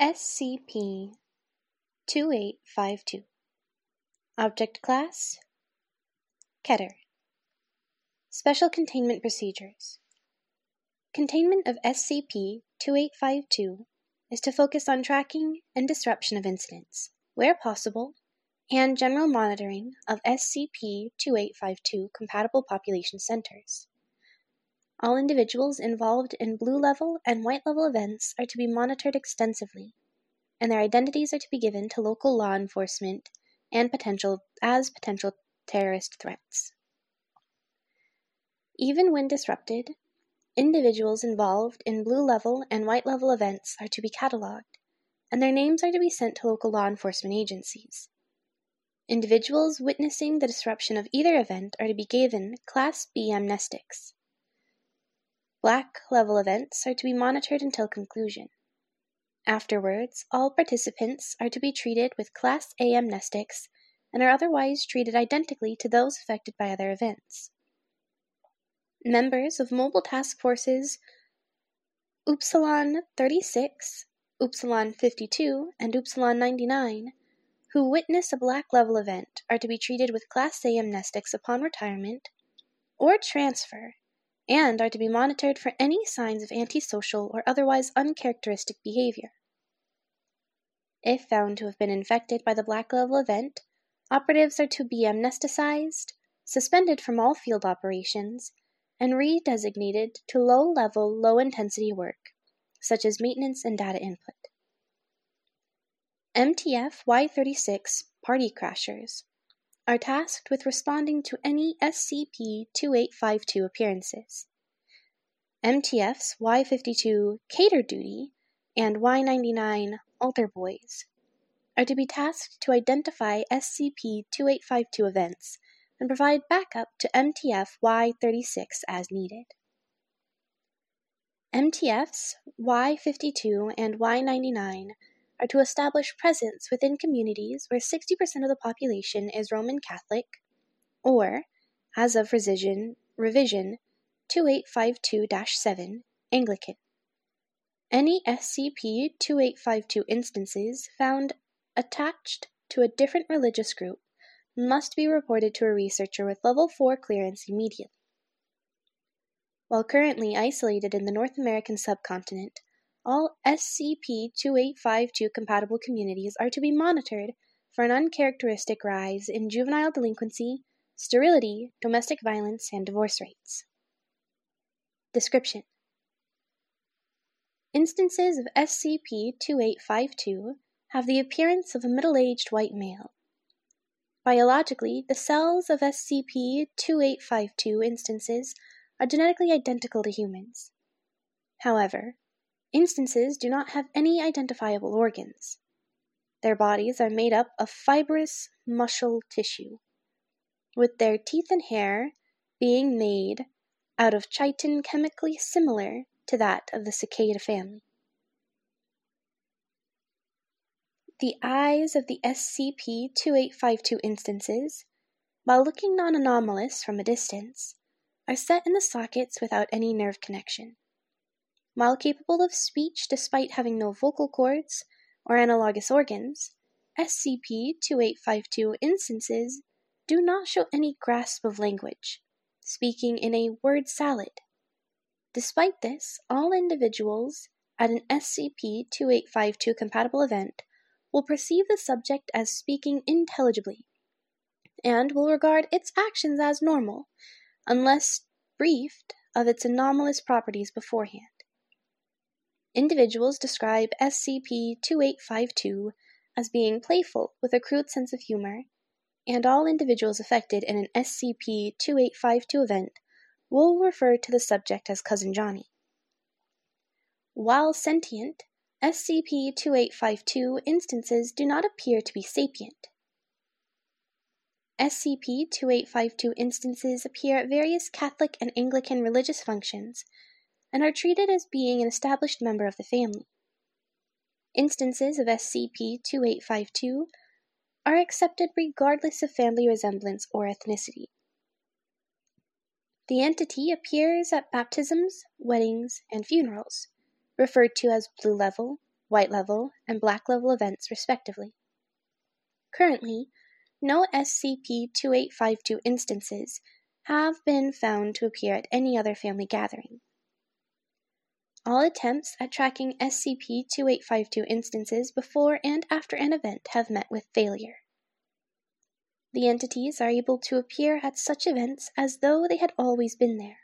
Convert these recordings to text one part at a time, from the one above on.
SCP-2852. Object Class: Keter. Special Containment Procedures. Containment of SCP-2852 is to focus on tracking and disruption of incidents, where possible, and general monitoring of SCP-2852 compatible population centers. All individuals involved in blue level and white level events are to be monitored extensively, and their identities are to be given to local law enforcement and potential terrorist threats. Even when disrupted, individuals involved in blue level and white level events are to be catalogued, and their names are to be sent to local law enforcement agencies. Individuals witnessing the disruption of either event are to be given Class B amnestics. Black level events are to be monitored until conclusion. Afterwards, all participants are to be treated with Class A amnestics and are otherwise treated identically to those affected by other events. Members of Mobile Task Forces Upsilon 36, Upsilon 52, and Upsilon 99 who witness a black level event are to be treated with Class A amnestics upon retirement or transfer, and are to be monitored for any signs of antisocial or otherwise uncharacteristic behavior. If found to have been infected by the black level event, operatives are to be amnesticized, suspended from all field operations, and redesignated to low-level, low-intensity work, such as maintenance and data input. MTF Y36 Party Crashers are tasked with responding to any SCP-2852 appearances. MTFs Y52 Cater Duty and Y99 Altar Boys are to be tasked to identify SCP-2852 events and provide backup to MTF Y36 as needed. MTFs Y52 and Y99 are to establish presence within communities where 60% of the population is Roman Catholic, or, as of revision 2852-7, Anglican. Any SCP-2852 instances found attached to a different religious group must be reported to a researcher with Level 4 clearance immediately. While currently isolated in the North American subcontinent, all SCP-2852 compatible communities are to be monitored for an uncharacteristic rise in juvenile delinquency, sterility, domestic violence, and divorce rates. Description: Instances of SCP-2852 have the appearance of a middle-aged white male. Biologically, the cells of SCP-2852 instances are genetically identical to humans. However, instances do not have any identifiable organs. Their bodies are made up of fibrous muscle tissue, with their teeth and hair being made out of chitin chemically similar to that of the cicada family. The eyes of the SCP-2852 instances, while looking non-anomalous from a distance, are set in the sockets without any nerve connection. While capable of speech despite having no vocal cords or analogous organs, SCP-2852 instances do not show any grasp of language, speaking in a word salad. Despite this, all individuals at an SCP-2852 compatible event will perceive the subject as speaking intelligibly, and will regard its actions as normal, unless briefed of its anomalous properties beforehand. Individuals describe SCP-2852 as being playful with a crude sense of humor, and all individuals affected in an SCP-2852 event will refer to the subject as Cousin Johnny. While sentient, SCP-2852 instances do not appear to be sapient. SCP-2852 instances appear at various Catholic and Anglican religious functions and are treated as being an established member of the family. Instances of SCP-2852 are accepted regardless of family resemblance or ethnicity. The entity appears at baptisms, weddings, and funerals, referred to as blue level, white level, and black level events respectively. Currently, no SCP-2852 instances have been found to appear at any other family gathering. All attempts at tracking SCP-2852 instances before and after an event have met with failure. The entities are able to appear at such events as though they had always been there,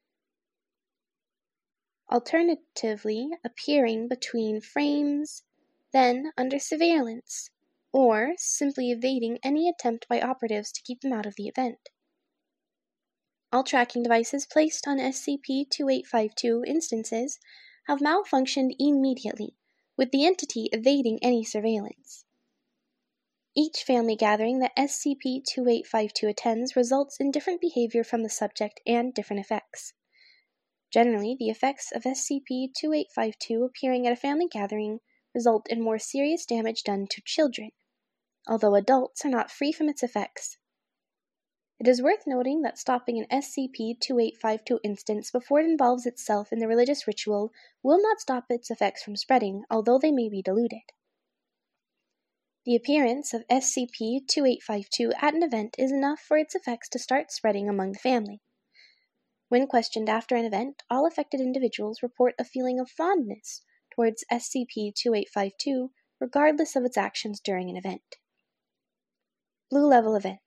alternatively appearing between frames, then under surveillance, or simply evading any attempt by operatives to keep them out of the event. All tracking devices placed on SCP-2852 instances have malfunctioned immediately, with the entity evading any surveillance. Each family gathering that SCP-2852 attends results in different behavior from the subject and different effects. Generally, the effects of SCP-2852 appearing at a family gathering result in more serious damage done to children, although adults are not free from its effects. It is worth noting that stopping an SCP-2852 instance before it involves itself in the religious ritual will not stop its effects from spreading, although they may be diluted. The appearance of SCP-2852 at an event is enough for its effects to start spreading among the family. When questioned after an event, all affected individuals report a feeling of fondness towards SCP-2852, regardless of its actions during an event. Blue Level Event.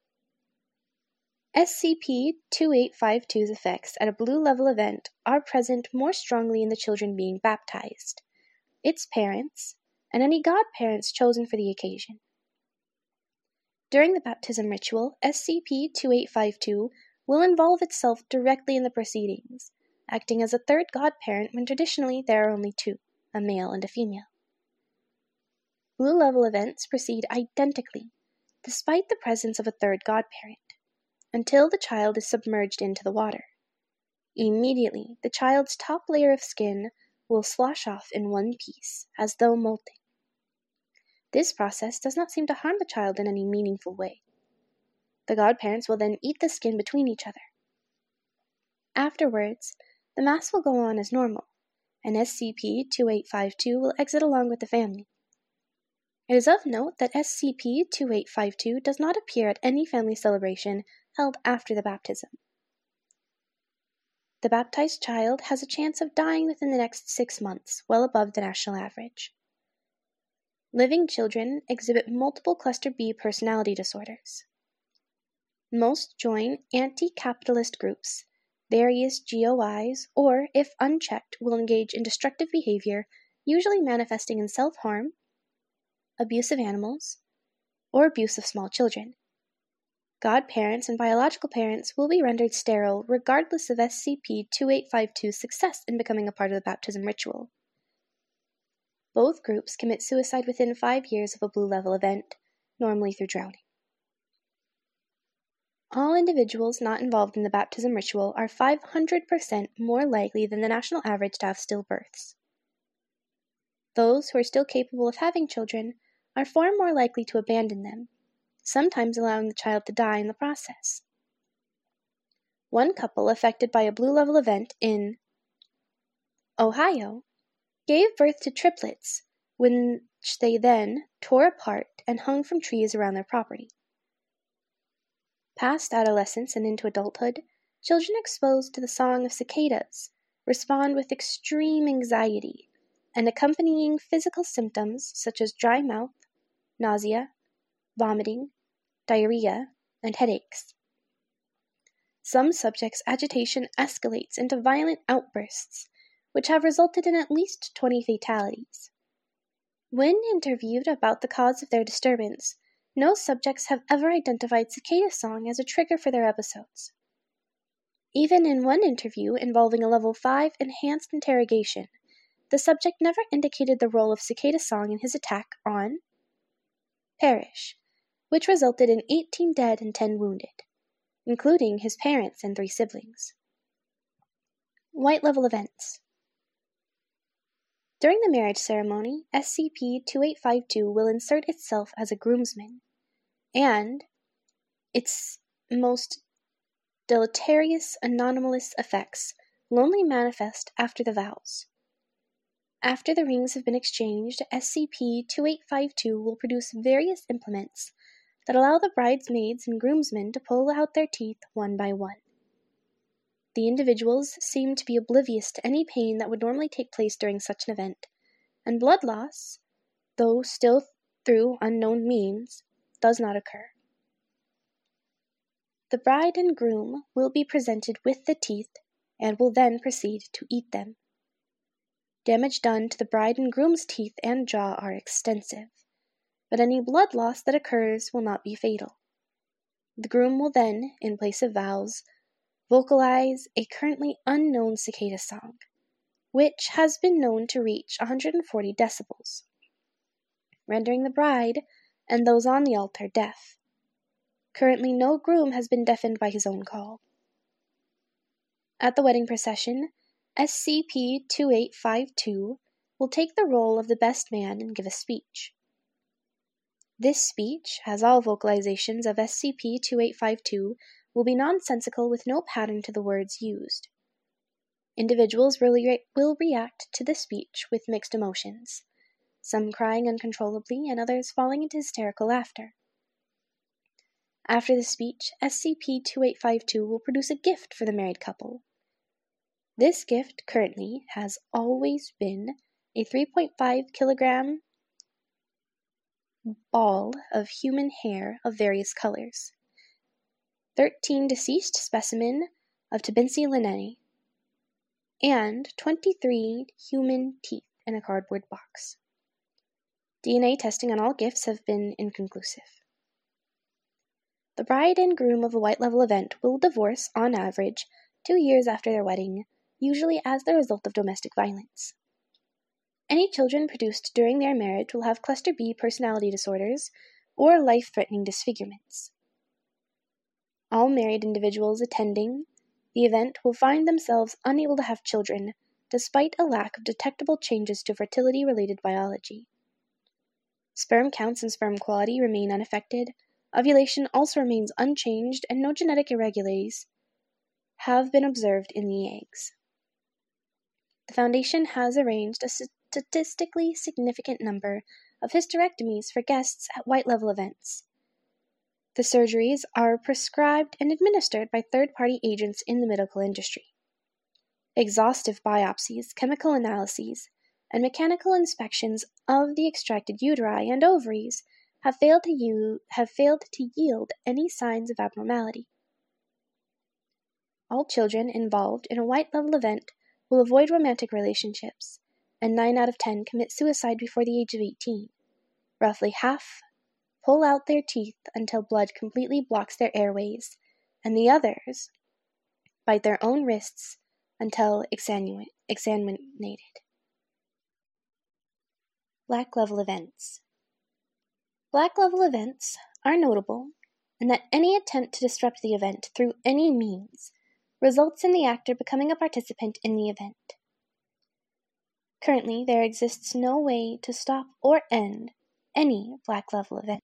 SCP-2852's effects at a Blue Level event are present more strongly in the children being baptized, its parents, and any godparents chosen for the occasion. During the baptism ritual, SCP-2852 will involve itself directly in the proceedings, acting as a third godparent when traditionally there are only two, a male and a female. Blue Level events proceed identically, despite the presence of a third godparent, until the child is submerged into the water. Immediately, the child's top layer of skin will slosh off in one piece, as though molting. This process does not seem to harm the child in any meaningful way. The godparents will then eat the skin between each other. Afterwards, the mass will go on as normal, and SCP-2852 will exit along with the family. It is of note that SCP-2852 does not appear at any family celebration held after the baptism. The baptized child has a chance of dying within the next 6 months, well above the national average. Living children exhibit multiple cluster B personality disorders. Most join anti-capitalist groups, various GOIs, or, if unchecked, will engage in destructive behavior, usually manifesting in self-harm, abuse of animals, or abuse of small children. Godparents and biological parents will be rendered sterile regardless of SCP-2852's success in becoming a part of the baptism ritual. Both groups commit suicide within 5 years of a Blue Level event, normally through drowning. All individuals not involved in the baptism ritual are 500% more likely than the national average to have stillbirths. Those who are still capable of having children are far more likely to abandon them, sometimes allowing the child to die in the process. One couple affected by a Blue Level event in Ohio gave birth to triplets, which they then tore apart and hung from trees around their property. Past adolescence and into adulthood, children exposed to the song of cicadas respond with extreme anxiety and accompanying physical symptoms such as dry mouth, nausea, vomiting, diarrhea, and headaches. Some subjects' agitation escalates into violent outbursts, which have resulted in at least 20 fatalities. When interviewed about the cause of their disturbance, no subjects have ever identified cicada song as a trigger for their episodes. Even in one interview involving a Level 5 enhanced interrogation, the subject never indicated the role of cicada song in his attack on Parrish, which resulted in 18 dead and 10 wounded, including his parents and 3 siblings. White Level events. During the marriage ceremony, SCP-2852 will insert itself as a groomsman, and its most deleterious anomalous effects will only manifest after the vows. After the rings have been exchanged, SCP-2852 will produce various implements that allow the bridesmaids and groomsmen to pull out their teeth one by one. The individuals seem to be oblivious to any pain that would normally take place during such an event, and blood loss, though still through unknown means, does not occur. The bride and groom will be presented with the teeth and will then proceed to eat them. Damage done to the bride and groom's teeth and jaw are extensive, but any blood loss that occurs will not be fatal. The groom will then, in place of vows, vocalize a currently unknown cicada song, which has been known to reach 140 decibels, rendering the bride and those on the altar deaf. Currently, no groom has been deafened by his own call. At the wedding procession, SCP-2852 will take the role of the best man and give a speech. This speech, as all vocalizations of SCP-2852, will be nonsensical with no pattern to the words used. Individuals will react to the speech with mixed emotions, some crying uncontrollably and others falling into hysterical laughter. After the speech, SCP-2852 will produce a gift for the married couple. This gift currently has always been a 3.5 kilogram ball of human hair of various colors, 13 deceased specimen of Tibinci linnae, and 23 human teeth in a cardboard box. DNA testing on all gifts have been inconclusive. The bride and groom of a white level event will divorce, on average, 2 years after their wedding, usually as the result of domestic violence. Any children produced during their marriage will have cluster B personality disorders or life-threatening disfigurements. All married individuals attending the event will find themselves unable to have children, despite a lack of detectable changes to fertility-related biology. Sperm counts and sperm quality remain unaffected, ovulation also remains unchanged, and no genetic irregularities have been observed in the eggs. The Foundation has arranged a statistically significant number of hysterectomies for guests at white-level events. The surgeries are prescribed and administered by third-party agents in the medical industry. Exhaustive biopsies, chemical analyses, and mechanical inspections of the extracted uteri and ovaries have failed to yield any signs of abnormality. All children involved in a white-level event will avoid romantic relationships, and 9 out of 10 commit suicide before the age of 18. Roughly half pull out their teeth until blood completely blocks their airways, and the others bite their own wrists until exsanguinated. Black level events. Black level events are notable in that any attempt to disrupt the event through any means results in the actor becoming a participant in the event. Currently, there exists no way to stop or end any black level event.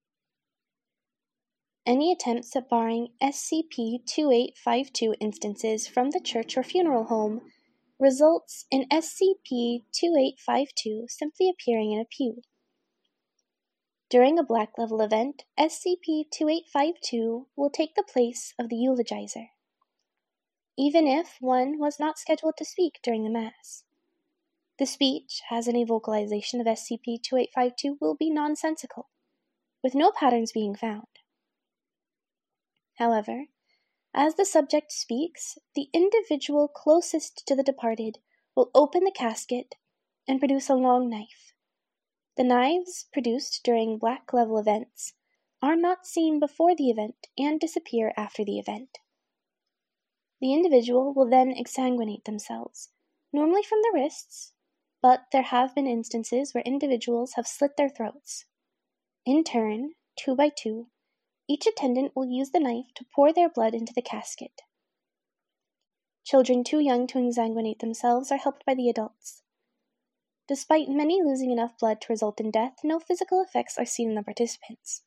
Any attempts at barring SCP-2852 instances from the church or funeral home results in SCP-2852 simply appearing in a pew. During a black level event, SCP-2852 will take the place of the eulogizer, even if one was not scheduled to speak during the Mass. The speech, as any vocalization of SCP-2852, will be nonsensical, with no patterns being found. However, as the subject speaks, the individual closest to the departed will open the casket and produce a long knife. The knives produced during black level events are not seen before the event and disappear after the event. The individual will then exsanguinate themselves, normally from the wrists, but there have been instances where individuals have slit their throats. In turn, 2 by 2, each attendant will use the knife to pour their blood into the casket. Children too young to exsanguinate themselves are helped by the adults. Despite many losing enough blood to result in death, no physical effects are seen in the participants.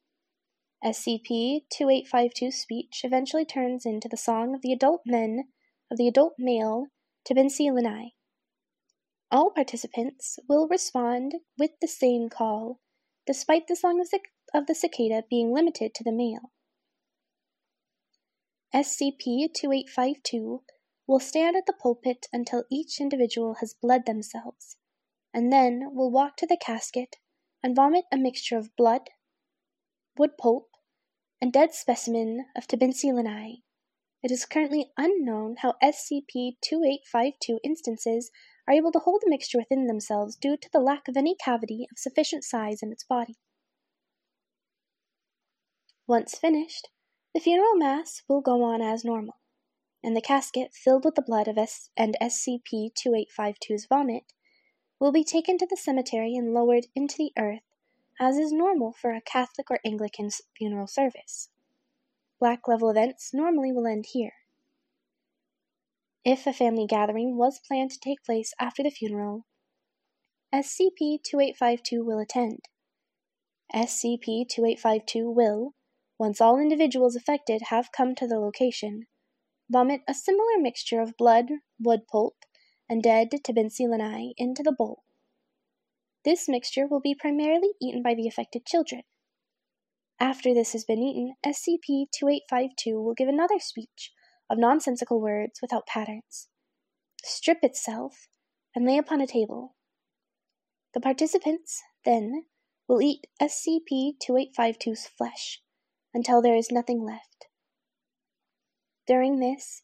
SCP-2852's speech eventually turns into the song of the adult male Tibinci linnae. All participants will respond with the same call, despite the song of the cicada being limited to the male. SCP-2852 will stand at the pulpit until each individual has bled themselves, and then will walk to the casket and vomit a mixture of blood, wood pulp, and dead specimen of Tabinsi lanai. It is currently unknown how SCP-2852 instances are able to hold the mixture within themselves due to the lack of any cavity of sufficient size in its body. Once finished, the funeral mass will go on as normal, and the casket filled with the blood of SCP-2852's vomit will be taken to the cemetery and lowered into the earth, as is normal for a Catholic or Anglican funeral service. Black level events normally will end here. If a family gathering was planned to take place after the funeral, SCP-2852 will attend. SCP-2852 will, once all individuals affected have come to the location, vomit a similar mixture of blood, wood pulp, and dead Tabinsi lanai into the bowl. This mixture will be primarily eaten by the affected children. After this has been eaten, SCP-2852 will give another speech of nonsensical words without patterns, strip itself, and lay upon a table. The participants, then, will eat SCP-2852's flesh until there is nothing left. During this,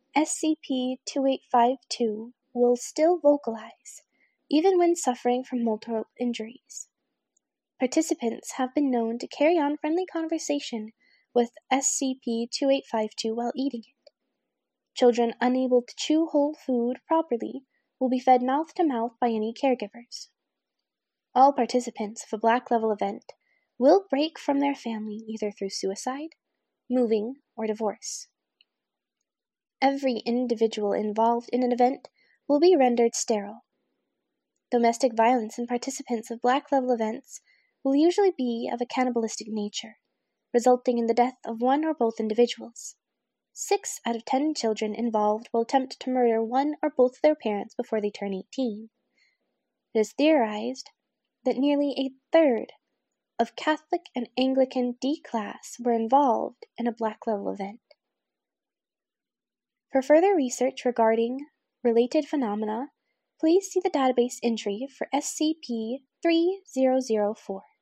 SCP-2852 will still vocalize, even when suffering from multiple injuries. Participants have been known to carry on friendly conversation with SCP-2852 while eating it. Children unable to chew whole food properly will be fed mouth to mouth by any caregivers. All participants of a Black Level event will break from their family either through suicide, moving, or divorce. Every individual involved in an event will be rendered sterile. Domestic violence in participants of Black Level events will usually be of a cannibalistic nature, resulting in the death of one or both individuals. 6 out of 10 children involved will attempt to murder one or both of their parents before they turn 18. It is theorized that nearly a third of Catholic and Anglican D-class were involved in a Black Level event. For further research regarding related phenomena, please see the database entry for SCP-3004.